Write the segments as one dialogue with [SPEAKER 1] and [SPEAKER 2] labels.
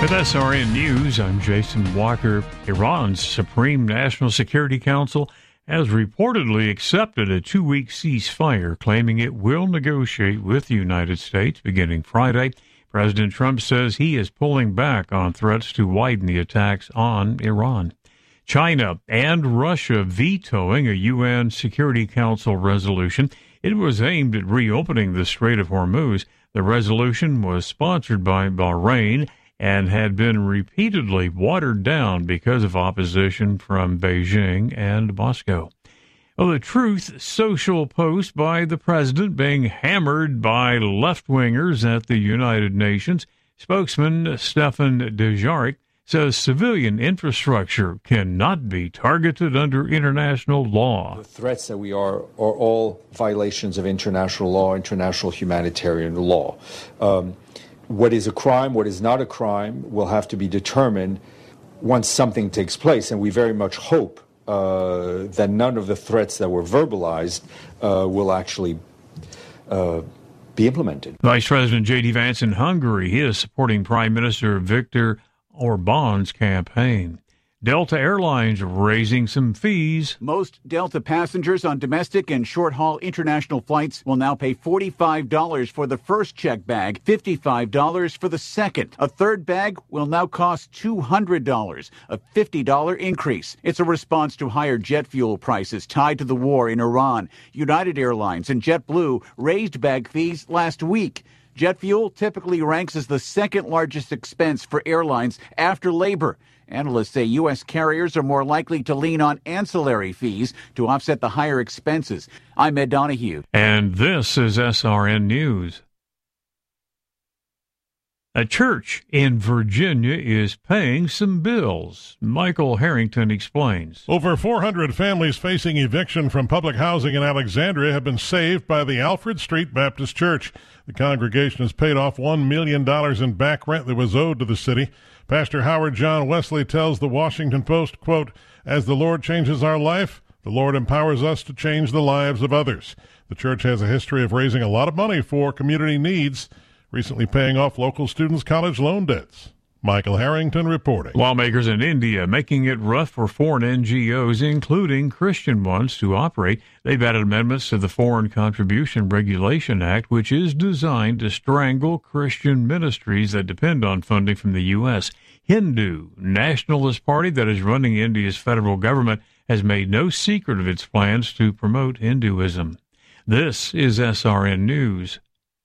[SPEAKER 1] With SRN News, I'm Jason Walker. Iran's Supreme National Security Council has reportedly accepted a 2-week ceasefire, claiming it will negotiate with the United States beginning Friday. President Trump says he is pulling back on threats to widen the attacks on Iran. China and Russia vetoing a UN Security Council resolution. It was aimed at reopening the Strait of Hormuz. The resolution was sponsored by Bahrain and had been repeatedly watered down because of opposition from Beijing and Moscow. Well, the Truth Social post by the president being hammered by left-wingers at the United Nations. Spokesman Stefan Dujarric says civilian infrastructure cannot be targeted under international law.
[SPEAKER 2] The threats that we are all violations of international law, international humanitarian law. What is a crime, what is not a crime, will have to be determined once something takes place. And we very much hope that none of the threats that were verbalized will actually be implemented.
[SPEAKER 1] Vice President J.D. Vance in Hungary, he is supporting Prime Minister Viktor Orban's campaign. Delta Airlines raising some fees.
[SPEAKER 3] Most Delta passengers on domestic and short-haul international flights will now pay $45 for the first checked bag, $55 for the second. A third bag will now cost $200, a $50 increase. It's a response to higher jet fuel prices tied to the war in Iran. United Airlines and JetBlue raised bag fees last week. Jet fuel typically ranks as the second largest expense for airlines after labor. Analysts say U.S. carriers are more likely to lean on ancillary fees to offset the higher expenses. I'm Ed Donahue.
[SPEAKER 1] And this is SRN News. A church in Virginia is paying some bills. Michael Harrington explains.
[SPEAKER 4] Over 400 families facing eviction from public housing in Alexandria have been saved by the Alfred Street Baptist Church. The congregation has paid off $1 million in back rent that was owed to the city. Pastor Howard John Wesley tells the Washington Post, quote, "As the Lord changes our life, the Lord empowers us to change the lives of others." The church has a history of raising a lot of money for community needs, recently paying off local students' college loan debts. Michael Harrington reporting.
[SPEAKER 1] Lawmakers in India making it rough for foreign NGOs, including Christian ones, to operate. They've added amendments to the Foreign Contribution Regulation Act, which is designed to strangle Christian ministries that depend on funding from the U.S. Hindu Nationalist Party, that is running India's federal government, has made no secret of its plans to promote Hinduism. This is SRN News.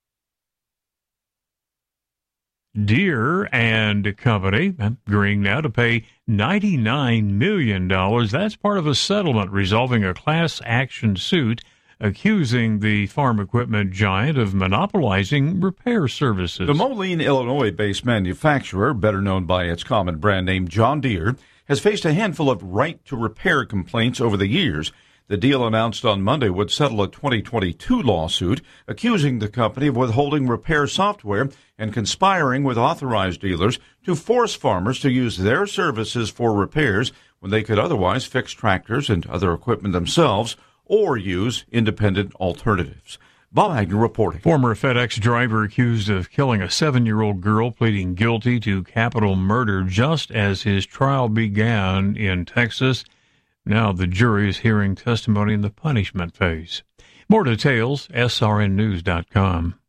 [SPEAKER 1] Deere and Company agreeing now to pay $99 million. That's part of a settlement resolving a class action suit accusing the farm equipment giant of monopolizing repair services.
[SPEAKER 5] The Moline, Illinois-based manufacturer, better known by its common brand name John Deere, has faced a handful of right-to-repair complaints over the years. The deal announced on Monday would settle a 2022 lawsuit accusing the company of withholding repair software and conspiring with authorized dealers to force farmers to use their services for repairs when they could otherwise fix tractors and other equipment themselves or use independent alternatives. Bob Agnew reporting.
[SPEAKER 1] Former FedEx driver accused of killing a 7-year-old girl pleading guilty to capital murder just as his trial began in Texas. Now the jury is hearing testimony in the punishment phase. More details, srnnews.com.